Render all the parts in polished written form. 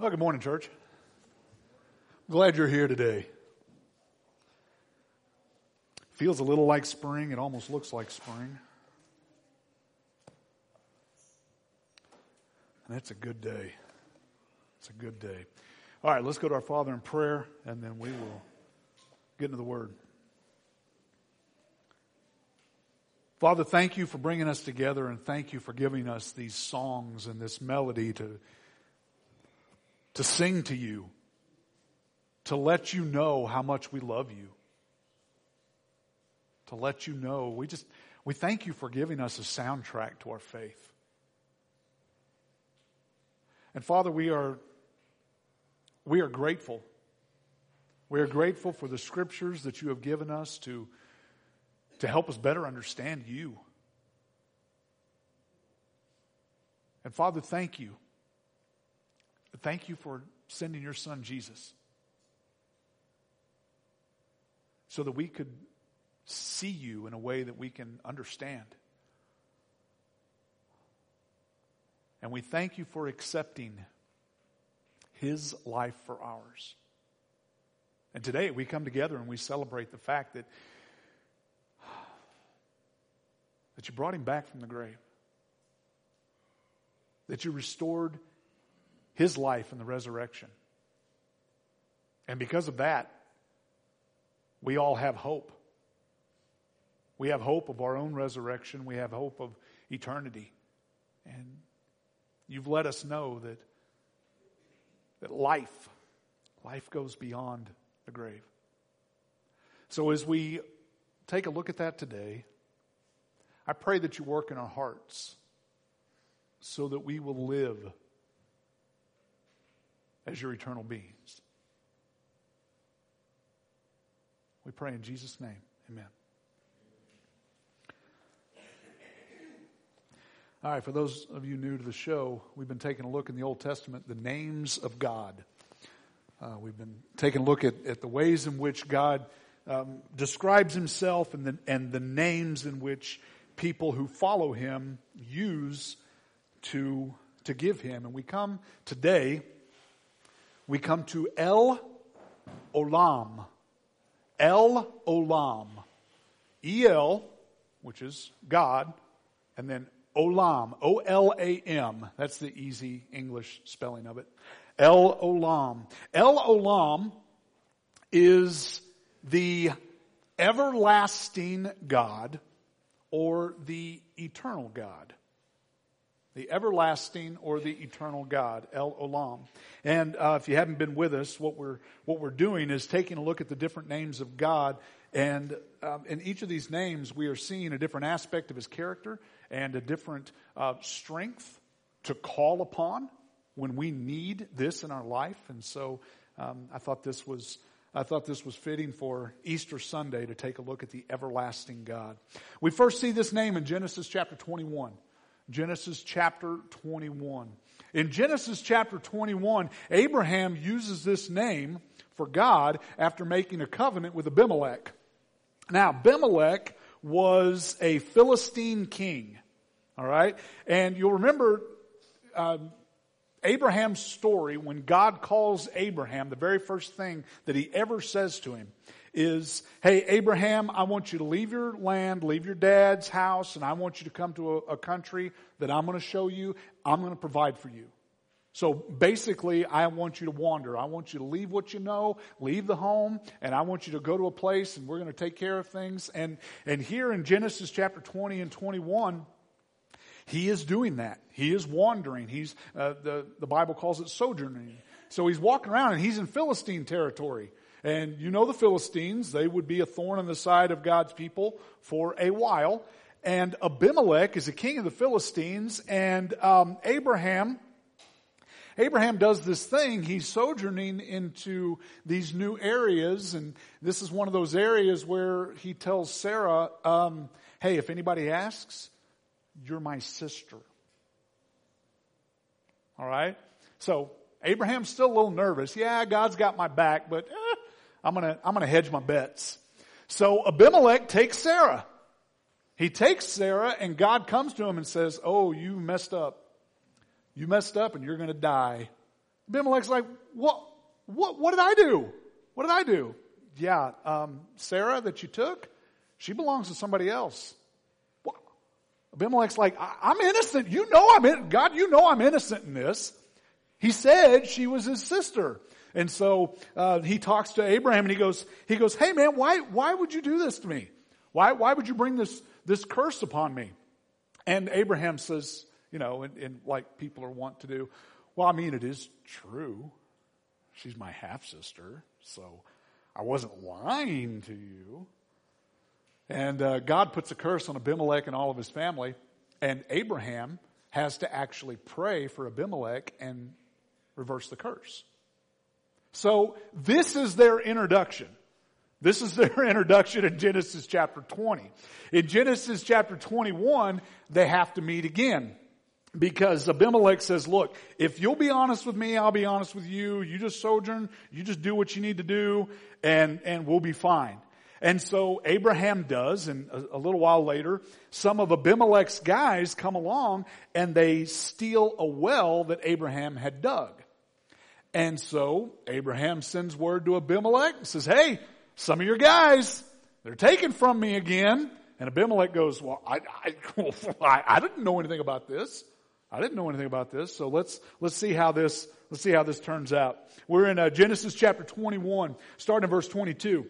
Well, good morning, church. I'm glad you're here today. Feels a little like spring. It almost looks like spring. And that's a good day. It's a good day. All right, let's go to our Father in prayer, and then we will get into the Word. Father, thank you for bringing us together, and thank you for giving us these songs and this melody to sing to you, to let you know how much we love you, to let you know. We thank you for giving us a soundtrack to our faith. And Father, we are grateful. We are grateful for the scriptures that you have given us to help us better understand you. And Father, thank you. Thank you for sending your son Jesus so that we could see you in a way that we can understand. And we thank you for accepting his life for ours. And today we come together and we celebrate the fact that you brought him back from the grave, that you restored his life in the resurrection. And because of that, we all have hope. We have hope of our own resurrection. We have hope of eternity. And you've let us know that life goes beyond the grave. So as we take a look at that today, I pray that you work in our hearts so that we will live as your eternal beings. We pray in Jesus' name. Amen. All right, for those of you new to the show, we've been taking a look in the Old Testament, the names of God. We've been taking a look at the ways in which God describes himself and the names in which people who follow him use to give him. And we come today, to El Olam. El Olam. El, which is God, and then Olam. O-L-A-M. That's the easy English spelling of it. El Olam. El Olam is the everlasting God or the eternal God. The everlasting or the eternal God, El Olam. And if you haven't been with us, what we're doing is taking a look at the different names of God. And in each of these names, we are seeing a different aspect of his character and a different strength to call upon when we need this in our life. And so I thought this was fitting for Easter Sunday to take a look at the everlasting God. We first see this name in Genesis chapter 21. Genesis chapter 21. In Genesis chapter 21, Abraham uses this name for God after making a covenant with Abimelech. Now, Abimelech was a Philistine king. All right? And you'll remember Abraham's story when God calls Abraham, the very first thing that he ever says to him is, hey, Abraham, I want you to leave your land, leave your dad's house, and I want you to come to a country that I'm going to show you. I'm going to provide for you. So basically, I want you to wander. I want you to leave what you know, leave the home, and I want you to go to a place, and we're going to take care of things. And here in Genesis chapter 20 and 21, he is doing that. He is wandering. He's the Bible calls it sojourning. So he's walking around, and he's in Philistine territory. And you know the Philistines, they would be a thorn on the side of God's people for a while. And Abimelech is the king of the Philistines. And Abraham does this thing. He's sojourning into these new areas. And this is one of those areas where he tells Sarah, hey, if anybody asks, you're my sister. All right? So Abraham's still a little nervous. Yeah, God's got my back, but I'm gonna hedge my bets. So Abimelech takes Sarah. He takes Sarah, and God comes to him and says, oh, you messed up. You messed up and you're going to die. Abimelech's like, what did I do? What did I do? Yeah, Sarah that you took, she belongs to somebody else. What? Abimelech's like, I'm innocent. You know God, you know I'm innocent in this. He said she was his sister. And so he talks to Abraham and he goes, hey man, why would you do this to me? Why would you bring this curse upon me? And Abraham says, and like people are wont to do, well, I mean, it is true. She's my half-sister, so I wasn't lying to you. And God puts a curse on Abimelech and all of his family, and Abraham has to actually pray for Abimelech and reverse the curse. So this is their introduction. This is their introduction in Genesis chapter 20. In Genesis chapter 21, they have to meet again. Because Abimelech says, look, if you'll be honest with me, I'll be honest with you. You just sojourn, you just do what you need to do, and we'll be fine. And so Abraham does, and a little while later, some of Abimelech's guys come along and they steal a well that Abraham had dug. And so Abraham sends word to Abimelech and says, hey, some of your guys, they're taken from me again. And Abimelech goes, well, I didn't know anything about this. I didn't know anything about this. So let's see how this turns out. We're in Genesis chapter 21, starting in verse 22.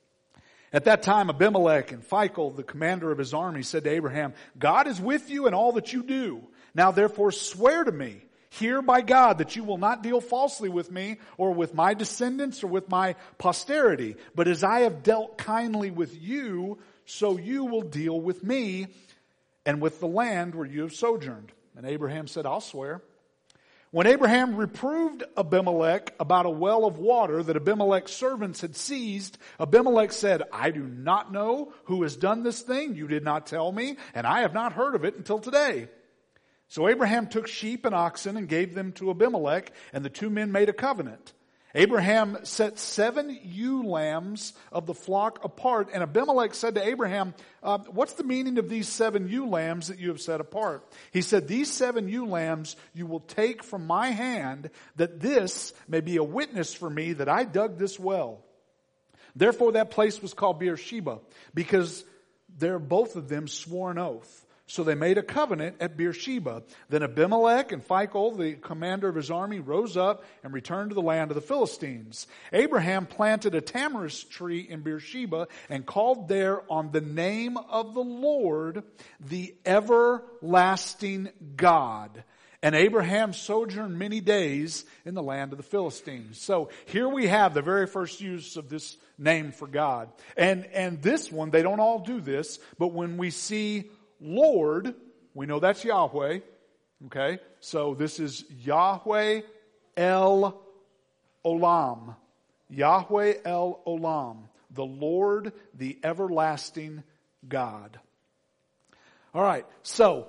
At that time, Abimelech and Phicol, the commander of his army, said to Abraham, God is with you in all that you do. Now therefore swear to me, here by God, that you will not deal falsely with me or with my descendants or with my posterity. But as I have dealt kindly with you, so you will deal with me and with the land where you have sojourned. And Abraham said, I'll swear. When Abraham reproved Abimelech about a well of water that Abimelech's servants had seized, Abimelech said, I do not know who has done this thing. You did not tell me, and I have not heard of it until today. So Abraham took sheep and oxen and gave them to Abimelech, and the two men made a covenant. Abraham set 7 ewe lambs of the flock apart, and Abimelech said to Abraham, what's the meaning of these 7 ewe lambs that you have set apart? He said, these 7 ewe lambs you will take from my hand, that this may be a witness for me that I dug this well. Therefore that place was called Beersheba, because there both of them swore an oath. So they made a covenant at Beersheba. Then Abimelech and Phicol, the commander of his army, rose up and returned to the land of the Philistines. Abraham planted a tamarisk tree in Beersheba and called there on the name of the Lord, the everlasting God. And Abraham sojourned many days in the land of the Philistines. So here we have the very first use of this name for God. And this one, they don't all do this, but when we see Lord, we know that's Yahweh. Okay? So this is Yahweh El Olam. Yahweh El Olam. The Lord, the everlasting God. All right. So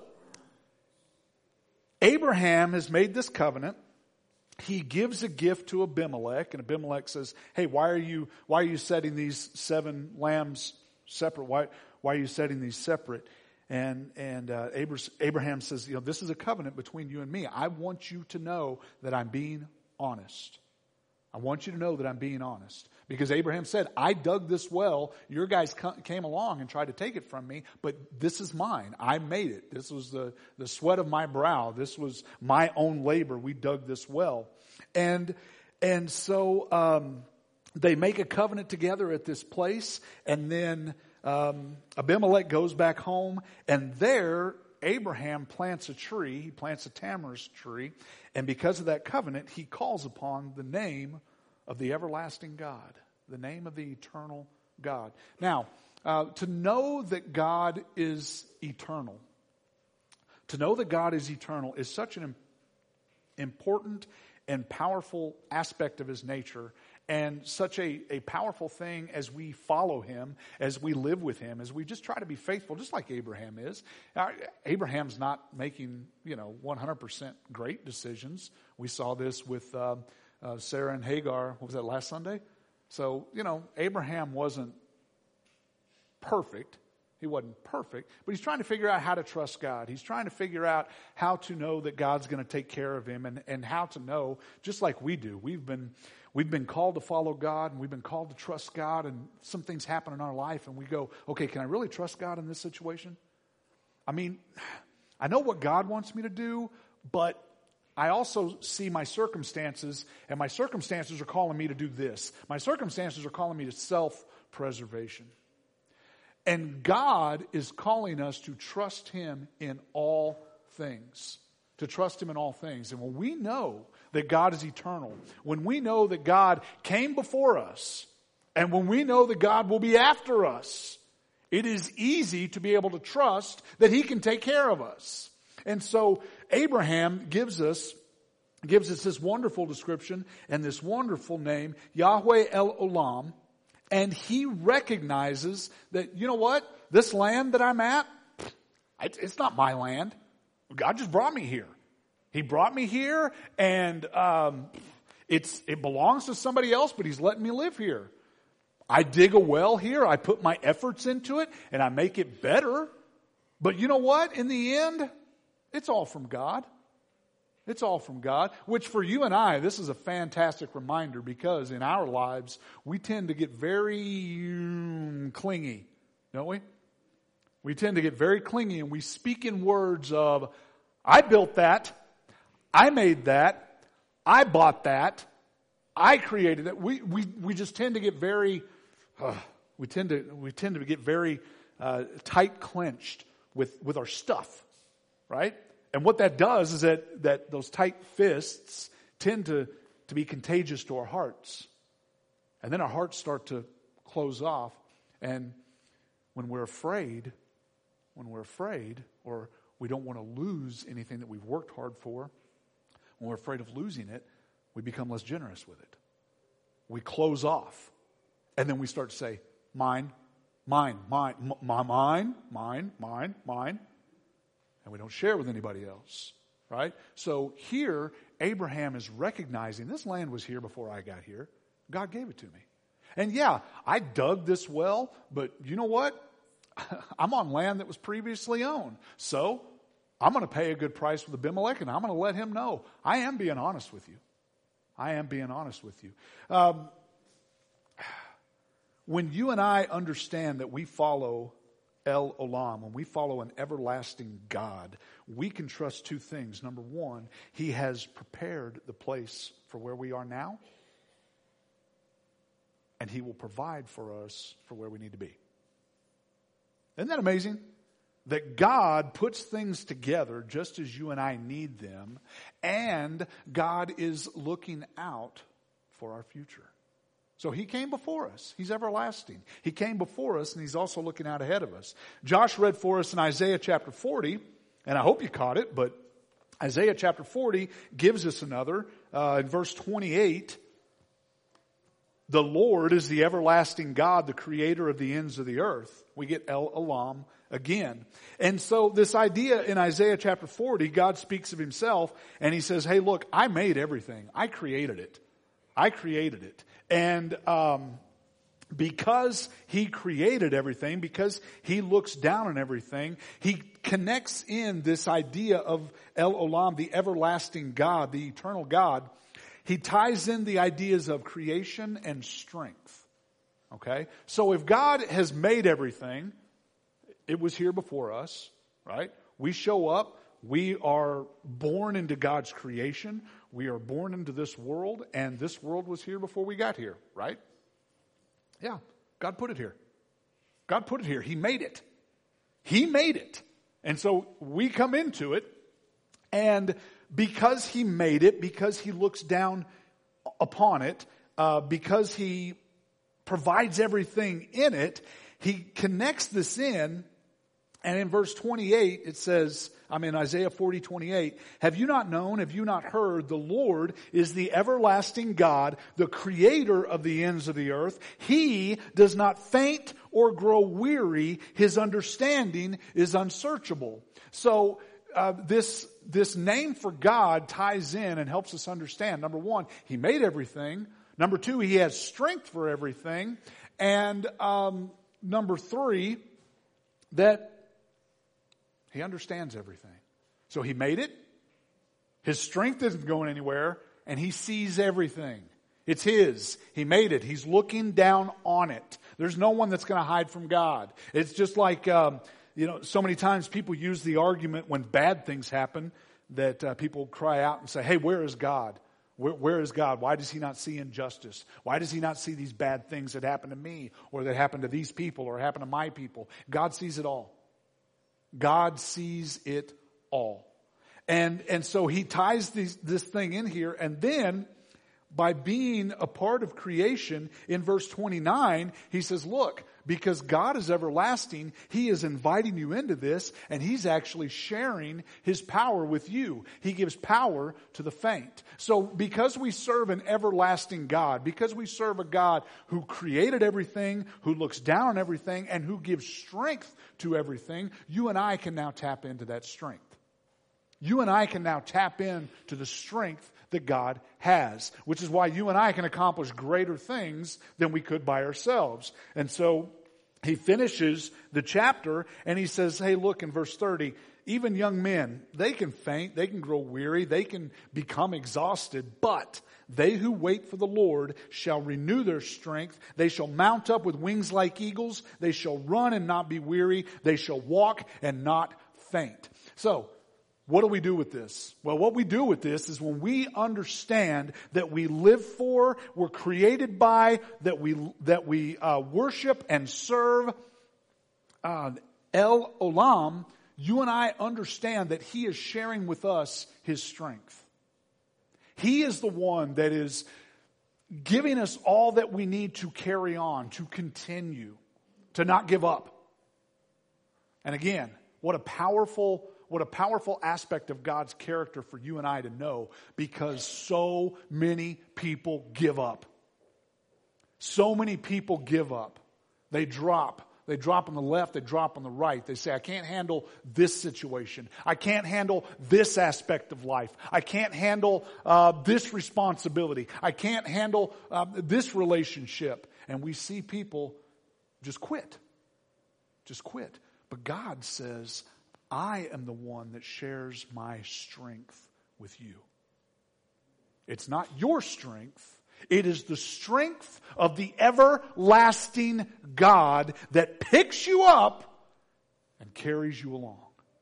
Abraham has made this covenant. He gives a gift to Abimelech, and Abimelech says, hey, why are you setting these 7 lambs separate? Why are you setting these separate? And Abraham says, this is a covenant between you and me. I want you to know that I'm being honest. I want you to know that I'm being honest. Because Abraham said, I dug this well. Your guys came along and tried to take it from me, but this is mine. I made it. This was the sweat of my brow. This was my own labor. We dug this well. And so they make a covenant together at this place, and then Abimelech goes back home, and there Abraham plants a tree. He plants a tamarisk tree, and because of that covenant, he calls upon the name of the everlasting God, the name of the eternal God. Now, to know that God is eternal, is such an important and powerful aspect of his nature, and such a powerful thing as we follow him, as we live with him, as we just try to be faithful, just like Abraham is. Abraham's not making 100% great decisions. We saw this with Sarah and Hagar. What was that, last Sunday? So Abraham wasn't perfect, He wasn't perfect, but he's trying to figure out how to trust God. He's trying to figure out how to know that God's going to take care of him and how to know, just like we do. We've been called to follow God, and we've been called to trust God, and some things happen in our life, and we go, okay, can I really trust God in this situation? I mean, I know what God wants me to do, but I also see my circumstances, and my circumstances are calling me to do this. My circumstances are calling me to self-preservation. And God is calling us to trust him in all things. To trust him in all things. And when we know that God is eternal, when we know that God came before us, and when we know that God will be after us, it is easy to be able to trust that he can take care of us. And so Abraham gives us this wonderful description and this wonderful name, Yahweh El Olam. And he recognizes that, you know what? This land that I'm at, it's not my land. God just brought me here. He brought me here, and it belongs to somebody else, but he's letting me live here. I dig a well here. I put my efforts into it, and I make it better. But you know what? In the end, it's all from God. It's all from God, which for you and I, this is a fantastic reminder, because in our lives, we tend to get very clingy, don't we? We tend to get very clingy, and we speak in words of, I built that, I made that, I bought that, I created that. We just tend to get very, we tend to get very tight clenched with our stuff, right? And what that does is that those tight fists tend to be contagious to our hearts. And then our hearts start to close off. And when we're afraid, or we don't want to lose anything that we've worked hard for, when we're afraid of losing it, we become less generous with it. We close off. And then we start to say, mine, mine, mine, mine, mine, mine, mine. And we don't share with anybody else, right? So here, Abraham is recognizing this land was here before I got here. God gave it to me. And yeah, I dug this well, but you know what? I'm on land that was previously owned. So I'm going to pay a good price with Abimelech, and I'm going to let him know. I am being honest with you. I am being honest with you. When you and I understand that we follow El Olam, when we follow an everlasting God, we can trust two things. Number one, he has prepared the place for where we are now, and he will provide for us for where we need to be. Isn't that amazing? That God puts things together just as you and I need them, and God is looking out for our future. So he came before us. He's everlasting. He came before us, and he's also looking out ahead of us. Josh read for us in Isaiah chapter 40, and I hope you caught it, but Isaiah chapter 40 gives us another. In verse 28, the Lord is the everlasting God, the creator of the ends of the earth. We get El Olam again. And so this idea in Isaiah chapter 40, God speaks of himself, and he says, hey, look, I made everything. I created it. I created it. And because he created everything, because he looks down on everything, he connects in this idea of El Olam, the everlasting God, the eternal God. He ties in the ideas of creation and strength. Okay? So if God has made everything, it was here before us, right? We show up. We are born into God's creation. We are born into this world, and this world was here before we got here, right? Yeah, God put it here. God put it here. He made it. He made it. And so we come into it, and because he made it, because he looks down upon it, because he provides everything in it, he connects this in. And in verse 28, it says, Isaiah 40:28, have you not known, have you not heard, the Lord is the everlasting God, the creator of the ends of the earth. He does not faint or grow weary. His understanding is unsearchable. So this name for God ties in and helps us understand. Number one, he made everything. Number two, he has strength for everything. And number three, that He understands everything. So He made it. His strength isn't going anywhere, and He sees everything. It's His. He made it. He's looking down on it. There's no one that's going to hide from God. It's just like, so many times people use the argument when bad things happen that people cry out and say, hey, where is God? Where is God? Why does He not see injustice? Why does He not see these bad things that happen to me or that happen to these people or happen to my people? God sees it all. God sees it all. And so He ties this thing in here, and then by being a part of creation, in verse 29, He says, look, because God is everlasting, He is inviting you into this, and He's actually sharing His power with you. He gives power to the faint. So because we serve an everlasting God, because we serve a God who created everything, who looks down on everything, and who gives strength to everything, you and I can now tap into that strength. You and I can now tap into the strength that God has, which is why you and I can accomplish greater things than we could by ourselves. And so He finishes the chapter and He says, hey, look, in verse 30, even young men, they can faint, they can grow weary, they can become exhausted, but they who wait for the Lord shall renew their strength. They shall mount up with wings like eagles. They shall run and not be weary. They shall walk and not faint. So, what do we do with this? Well, what we do with this is when we understand that we live for, we're created by, that we worship and serve El Olam, you and I understand that He is sharing with us His strength. He is the one that is giving us all that we need to carry on, to continue, to not give up. And again, what a powerful aspect of God's character for you and I to know, because so many people give up. So many people give up. They drop. They drop on the left, they drop on the right. They say, I can't handle this situation. I can't handle this aspect of life. I can't handle this responsibility. I can't handle this relationship. And we see people just quit. Just quit. But God says, I am the one that shares my strength with you. It's not your strength. It is the strength of the everlasting God that picks you up and carries you along.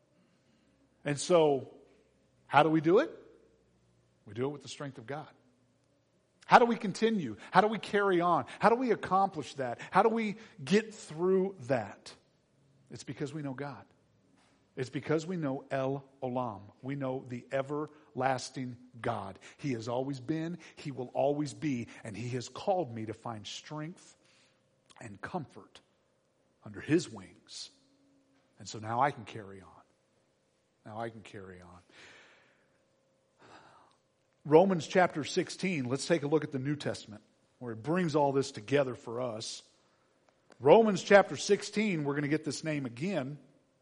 And so, how do we do it? We do it with the strength of God. How do we continue? How do we carry on? How do we accomplish that? How do we get through that? It's because we know God. It's because we know El Olam. We know the everlasting God. He has always been, He will always be, and He has called me to find strength and comfort under His wings. And so now I can carry on. Now I can carry on. Romans chapter 16, let's take a look at the New Testament, where it brings all this together for us. Romans chapter 16, we're going to get this name again.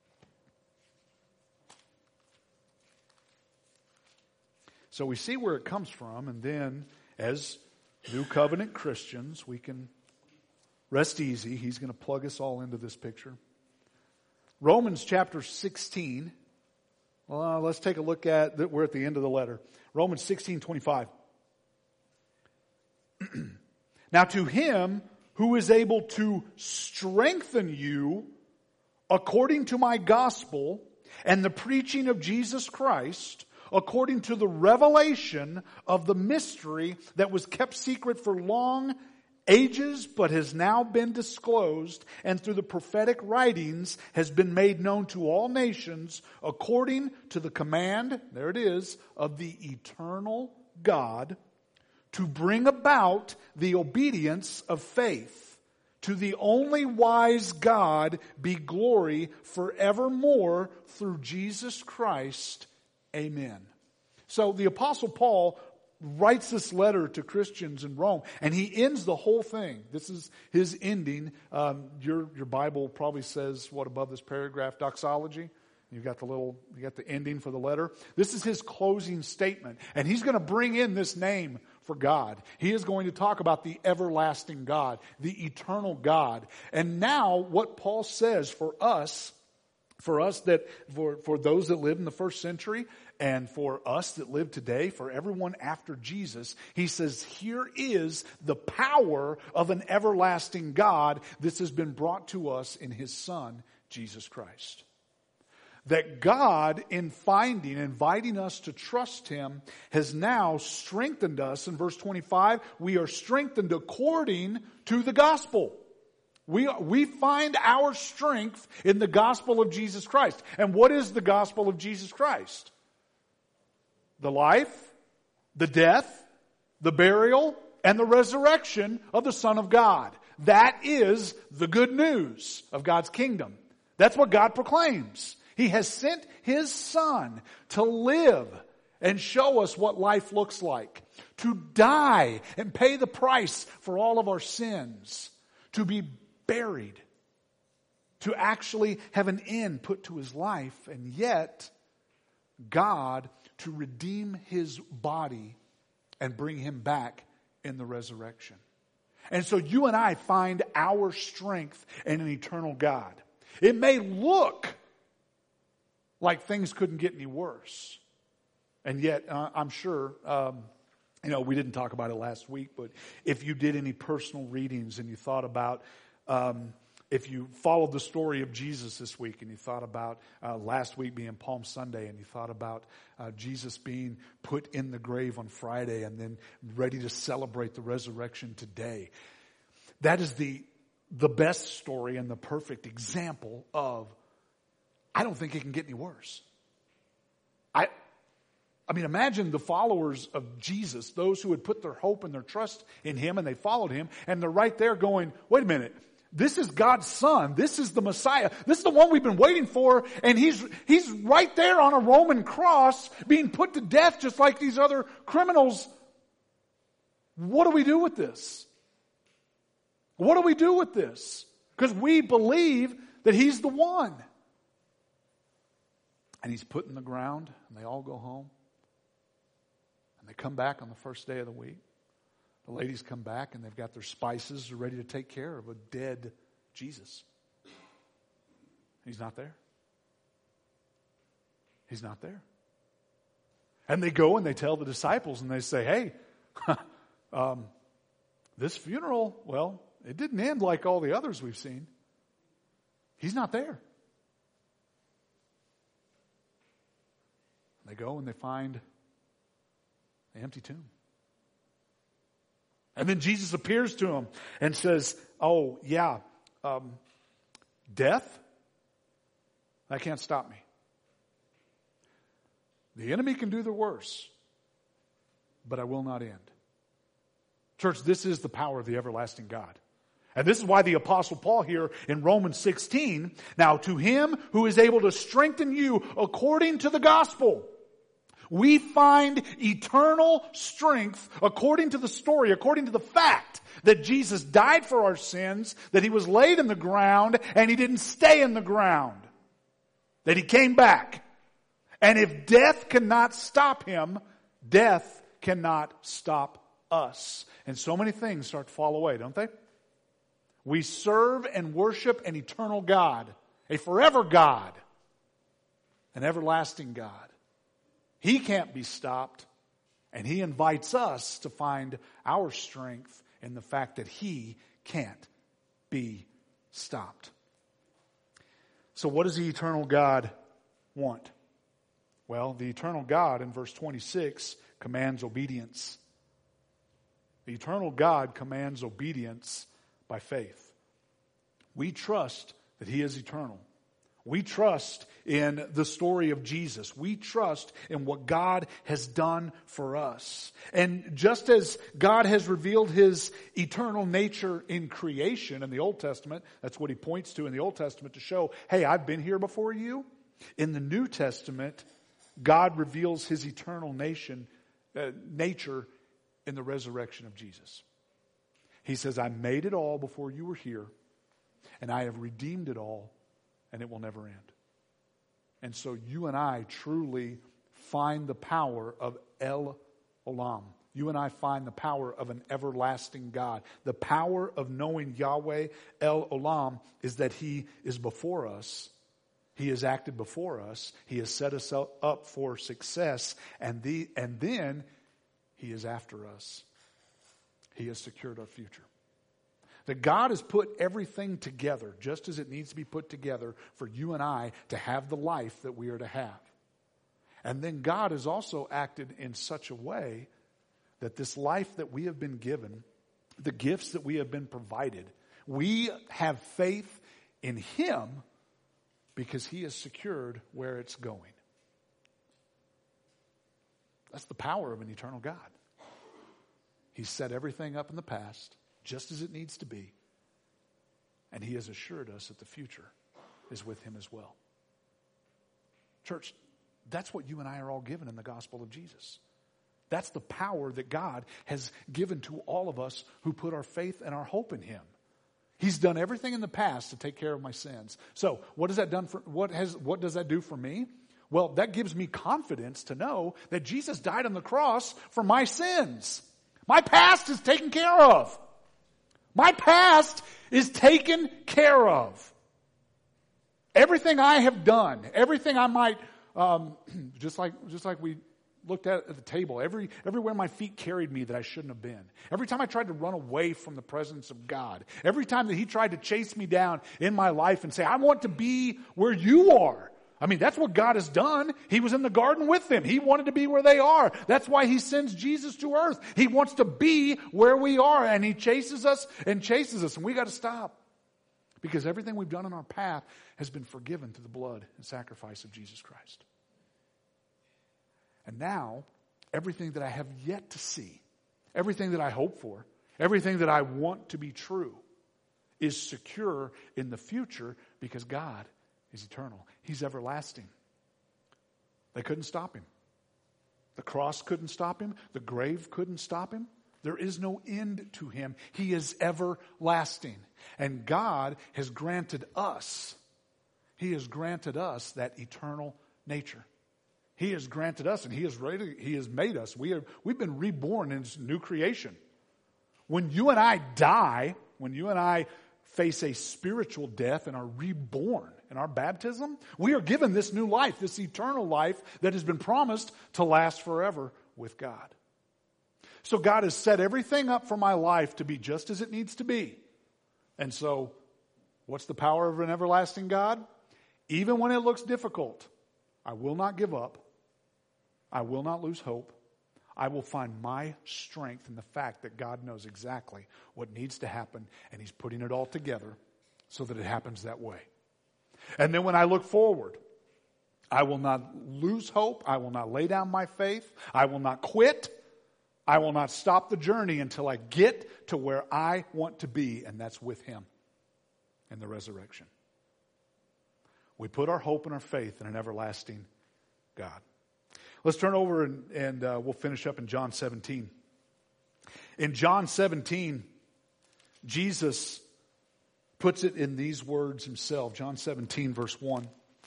So we see where it comes from, and then as New Covenant Christians, we can rest easy. He's going to plug us all into this picture. Romans chapter 16. Well, let's take a look at that. We're at the end of the letter. Romans 16:25. Now to Him who is able to strengthen you according to my gospel and the preaching of Jesus Christ, according to the revelation of the mystery that was kept secret for long ages, but has now been disclosed, and through the prophetic writings has been made known to all nations, according to the command, there it is, of the eternal God, to bring about the obedience of faith. To the only wise God be glory forevermore through Jesus Christ. Amen. So the Apostle Paul writes this letter to Christians in Rome, and he ends the whole thing. This is his ending. Your Bible probably says what above this paragraph? Doxology. You got the ending for the letter. This is his closing statement, and he's going to bring in this name for God. He is going to talk about the everlasting God, the eternal God. And now what Paul says for us For those that lived in the first century and for us that live today, for everyone after Jesus, he says, here is the power of an everlasting God. This has been brought to us in his Son, Jesus Christ. That God, in inviting us to trust him, has now strengthened us. In verse 25, we are strengthened according to the gospel. We find our strength in the gospel of Jesus Christ. And what is the gospel of Jesus Christ? The life, the death, the burial, and the resurrection of the Son of God. That is the good news of God's kingdom. That's what God proclaims. He has sent his Son to live and show us what life looks like. To die and pay the price for all of our sins. To be buried, to actually have an end put to his life, and yet God to redeem his body and bring him back in the resurrection. And so you and I find our strength in an eternal God. It may look like things couldn't get any worse, and yet I'm sure we didn't talk about it last week, but if you did any personal readings and you thought about if you followed the story of Jesus this week and you thought about last week being Palm Sunday and you thought about Jesus being put in the grave on Friday and then ready to celebrate the resurrection today, that is the best story and the perfect example of, I don't think it can get any worse. I mean, imagine the followers of Jesus, those who had put their hope and their trust in him and they followed him, and they're right there going, wait a minute, this is God's Son. This is the Messiah. This is the one we've been waiting for, and he's right there on a Roman cross being put to death just like these other criminals. What do we do with this? What do we do with this? Because we believe that he's the one. And he's put in the ground, and they all go home. And they come back on the first day of the week. The ladies come back and they've got their spices. They're ready to take care of a dead Jesus. He's not there. He's not there. And they go and they tell the disciples and they say, hey, this funeral, well, it didn't end like all the others we've seen. He's not there. They go and they find an empty tomb. And then Jesus appears to them and says, oh, yeah, death, that can't stop me. The enemy can do the worst, but I will not end. Church, this is the power of the everlasting God. And this is why the Apostle Paul here in Romans 16, now to him who is able to strengthen you according to the gospel, we find eternal strength according to the story, according to the fact that Jesus died for our sins, that he was laid in the ground, and he didn't stay in the ground, that he came back. And if death cannot stop him, death cannot stop us. And so many things start to fall away, don't they? We serve and worship an eternal God, a forever God, an everlasting God. He can't be stopped, and he invites us to find our strength in the fact that he can't be stopped. So what does the eternal God want? Well, the eternal God in verse 26 commands obedience. The eternal God commands obedience by faith. We trust that he is eternal. We trust in the story of Jesus. We trust in what God has done for us. And just as God has revealed his eternal nature in creation in the Old Testament, that's what he points to in the Old Testament to show, hey, I've been here before you. In the New Testament, God reveals his eternal nature in the resurrection of Jesus. He says, I made it all before you were here, and I have redeemed it all, and it will never end. And so you and I truly find the power of El Olam. You and I find the power of an everlasting God. The power of knowing Yahweh El Olam is that he is before us, He has acted before us. He has set us up for success. And then He is after us. He has secured our future. That God has put everything together just as it needs to be put together for you and I to have the life that we are to have. And then God has also acted in such a way that this life that we have been given, the gifts that we have been provided, we have faith in Him because He has secured where it's going. That's the power of an eternal God. He set everything up in the past just as it needs to be. And He has assured us that the future is with Him as well. Church, that's what you and I are all given in the gospel of Jesus. That's the power that God has given to all of us who put our faith and our hope in Him. He's done everything in the past to take care of my sins. So what does that do for me? Well, that gives me confidence to know that Jesus died on the cross for my sins. My past is taken care of. My past is taken care of. Everything I have done, everything I might, just like we looked at the table, everywhere my feet carried me that I shouldn't have been. Every time I tried to run away from the presence of God. Every time that He tried to chase me down in my life and say, I want to be where you are. I mean, that's what God has done. He was in the garden with them. He wanted to be where they are. That's why He sends Jesus to earth. He wants to be where we are, and He chases us, and we got to stop. Because everything we've done in our path has been forgiven through the blood and sacrifice of Jesus Christ. And now, everything that I have yet to see, everything that I hope for, everything that I want to be true is secure in the future because God is eternal. He's everlasting. They couldn't stop Him. The cross couldn't stop Him. The grave couldn't stop Him. There is no end to Him. He is everlasting. And God has granted us, He has granted us that eternal nature. He has granted us, and He has made us. We've been reborn in new creation. When you and I die, when you and I face a spiritual death and are reborn in our baptism, we are given this new life, this eternal life that has been promised to last forever with God. So God has set everything up for my life to be just as it needs to be. And so, what's the power of an everlasting God? Even when it looks difficult, I will not give up. I will not lose hope. I will find my strength in the fact that God knows exactly what needs to happen, and He's putting it all together so that it happens that way. And then when I look forward, I will not lose hope. I will not lay down my faith. I will not quit. I will not stop the journey until I get to where I want to be, and that's with Him in the resurrection. We put our hope and our faith in an everlasting God. Let's turn over and we'll finish up in John 17. In John 17, Jesus puts it in these words Himself. John 17, verse 1.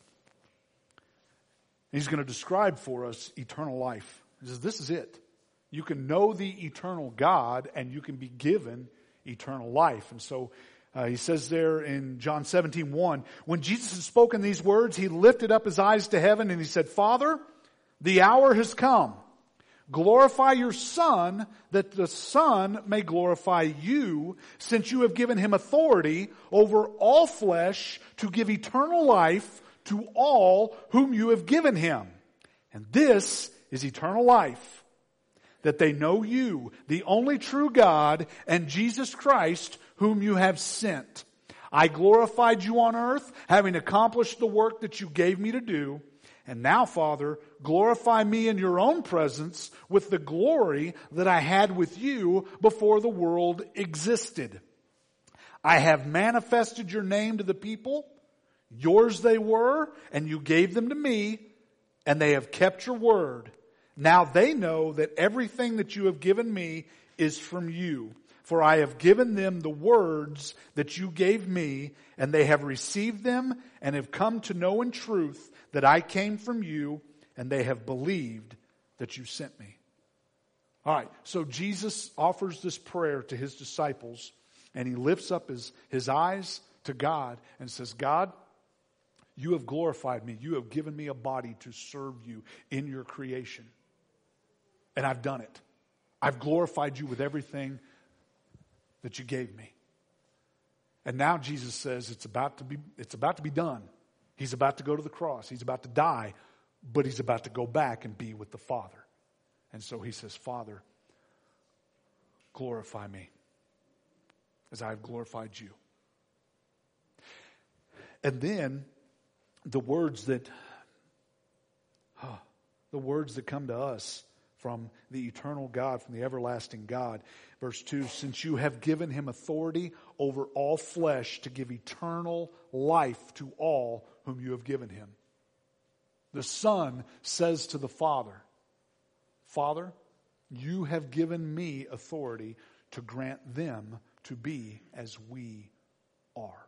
He's going to describe for us eternal life. He says, this is it. You can know the eternal God, and you can be given eternal life. And so he says there in John 17:1, when Jesus had spoken these words, He lifted up His eyes to heaven and He said, Father, the hour has come. Glorify your Son, that the Son may glorify you, since you have given Him authority over all flesh to give eternal life to all whom you have given Him. And this is eternal life, that they know you, the only true God, and Jesus Christ, whom you have sent. I glorified you on earth, having accomplished the work that you gave me to do. And now, Father, glorify me in your own presence with the glory that I had with you before the world existed. I have manifested your name to the people. Yours they were, and you gave them to me, and they have kept your word. Now they know that everything that you have given me is from you. For I have given them the words that you gave me, and they have received them and have come to know in truth that I came from you, and they have believed that you sent me. All right, so Jesus offers this prayer to His disciples, and He lifts up his eyes to God and says, God, You have glorified me. You have given me a body to serve you in your creation. And I've done it. I've glorified you with everything that you gave me. And now Jesus says it's about to be done. He's about to go to the cross. He's about to die, but he's about to go back and be with the Father. And so he says, Father, glorify me as I have glorified you. And then the words that come to us from the eternal God, from the everlasting God. Verse 2, since you have given him authority over all flesh to give eternal life to all whom you have given him. The Son says to the Father, Father, you have given me authority to grant them to be as we are.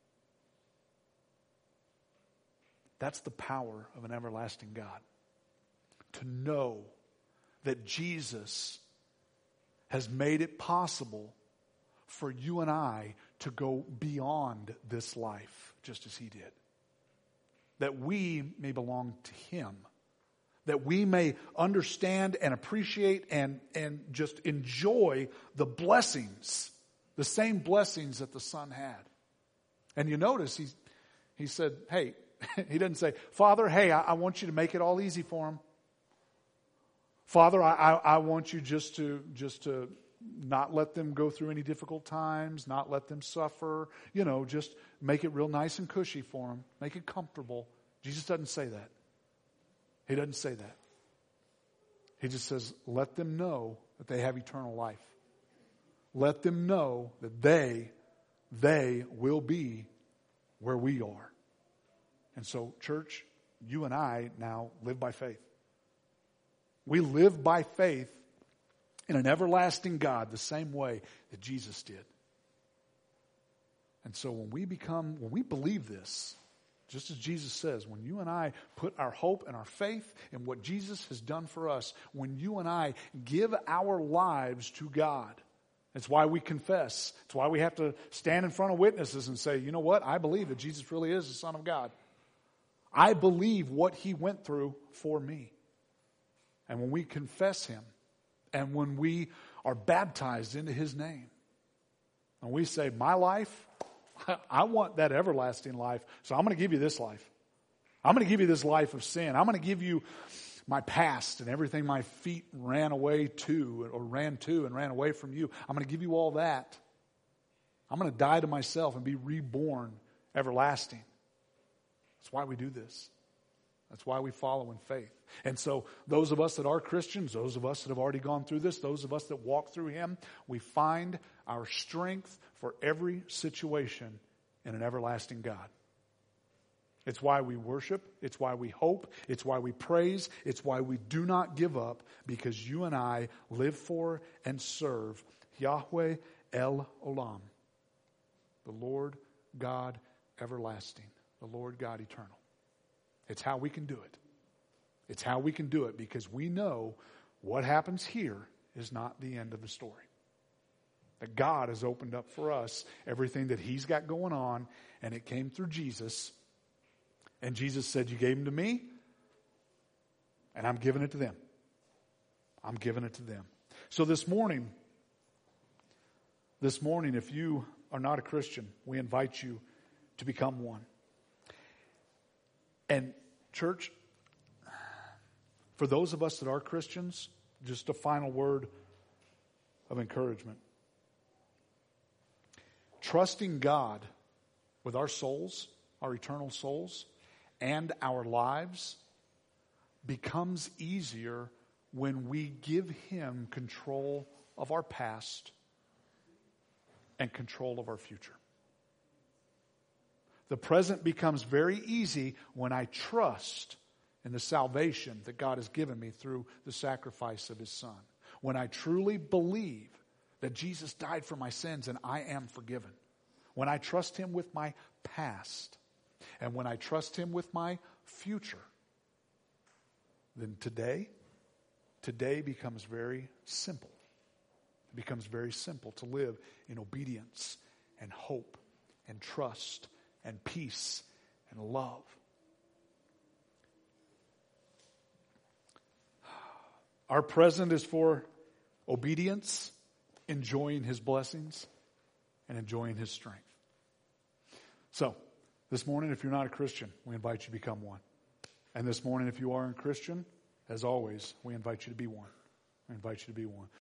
That's the power of an everlasting God. To know that Jesus has made it possible for you and I to go beyond this life, just as he did. That we may belong to him. That we may understand and appreciate and just enjoy the blessings, the same blessings that the Son had. And you notice he said, hey, he didn't say, Father, hey, I want you to make it all easy for him. Father, I want you just to not let them go through any difficult times, not let them suffer, just make it real nice and cushy for them, make it comfortable. Jesus doesn't say that. He doesn't say that. He just says, let them know that they have eternal life. Let them know that they will be where we are. And so, church, you and I now live by faith. We live by faith in an everlasting God the same way that Jesus did. And so when we believe this, just as Jesus says, when you and I put our hope and our faith in what Jesus has done for us, when you and I give our lives to God, it's why we confess. It's why we have to stand in front of witnesses and say, you know what? I believe that Jesus really is the Son of God. I believe what he went through for me. And when we confess him, and when we are baptized into his name, and we say, my life, I want that everlasting life, so I'm going to give you this life. I'm going to give you this life of sin. I'm going to give you my past and everything my feet ran away to and ran away from you. I'm going to give you all that. I'm going to die to myself and be reborn everlasting. That's why we do this. That's why we follow in faith. And so those of us that are Christians, those of us that have already gone through this, those of us that walk through him, we find our strength for every situation in an everlasting God. It's why we worship. It's why we hope. It's why we praise. It's why we do not give up, because you and I live for and serve Yahweh El Olam, the Lord God everlasting, the Lord God eternal. It's how we can do it. It's how we can do it, because we know what happens here is not the end of the story. That God has opened up for us everything that he's got going on, and it came through Jesus. And Jesus said, you gave them to me, and I'm giving it to them. I'm giving it to them. So this morning, if you are not a Christian, we invite you to become one. And church, for those of us that are Christians, just a final word of encouragement. Trusting God with our souls, our eternal souls, and our lives becomes easier when we give him control of our past and control of our future. The present becomes very easy when I trust in the salvation that God has given me through the sacrifice of his Son. When I truly believe that Jesus died for my sins and I am forgiven. When I trust him with my past and when I trust him with my future, then today becomes very simple. It becomes very simple to live in obedience and hope and trust and peace and love Our present is for obedience, enjoying His blessings, and enjoying His strength. So, this morning, if you're not a Christian, we invite you to become one. And this morning, if you are a Christian, as always, we invite you to be one. We invite you to be one.